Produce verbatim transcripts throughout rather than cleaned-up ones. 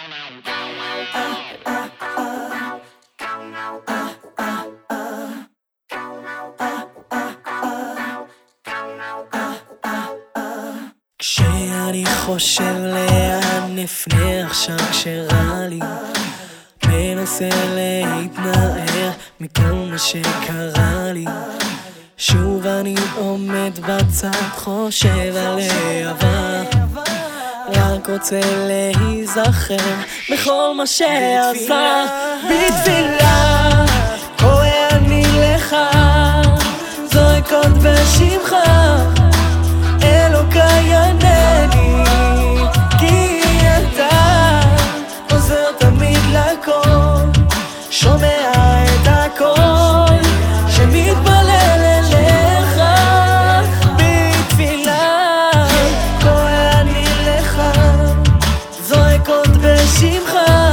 כשאני חושב לאן נפנה עכשיו כשרע לי, מנסה להתנער מכל מה שקרה לי, שוב אני עומד בצד חושב על העבר, רק רוצה להיזכר בכל מה שעזר. בתפילה קורא אני לך, זועק עוד בשמך, אלוקיי ענני, כי אתה עוזר תמיד לכל, שומע את הכל שמתפלל אליך. בתפילה קורא אני לך, זועק עוד בשמך,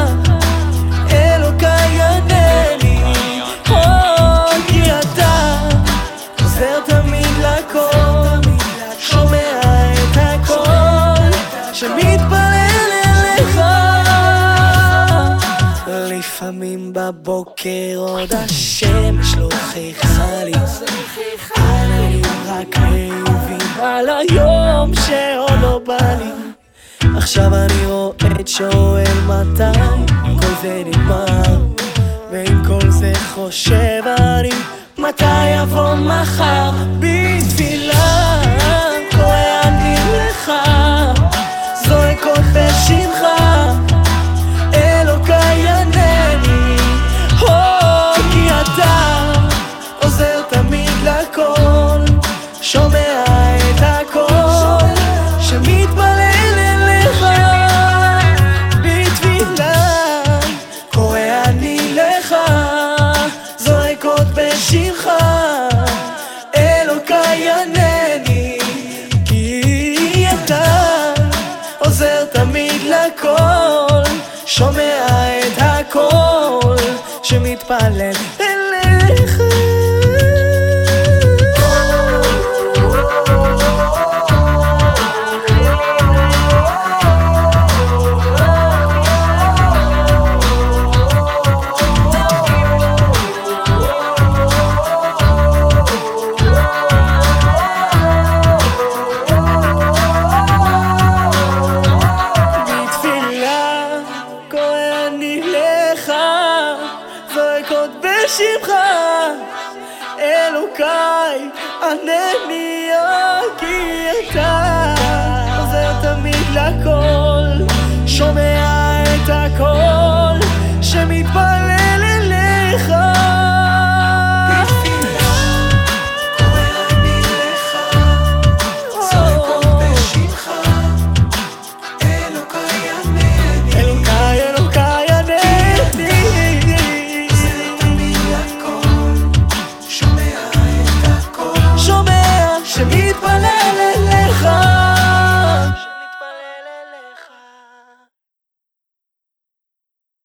אלוקיי ענני, כי אתה עוזר תמיד לכל, שומע את הכל שמתפלל אליך. לפעמים בבוקר עוד השמש לא חייכה לי, עננים רק מעיבים על היום שעוד לא בא לי. עכשיו אני רועד שואל מתי כל זה נגמר, ועם כל זה חושב אני מתי יבוא מחר. בתפילה קורא אני לך, זועק עוד בשמך, אלוקיי ענני, כי אתה עוזר תמיד לכל, שומע את הכל שמתפלל אליך. בתפילה קורא אני לך, זועק עוד בשמך, אלוקיי ענני, כי אתה עוזר תמיד לכל, שומע את הכל שמתפלל אליך. בשמך אלוקיי ענני, כי אתה עוזר תמיד לכל, שומע את הכל שמתפלל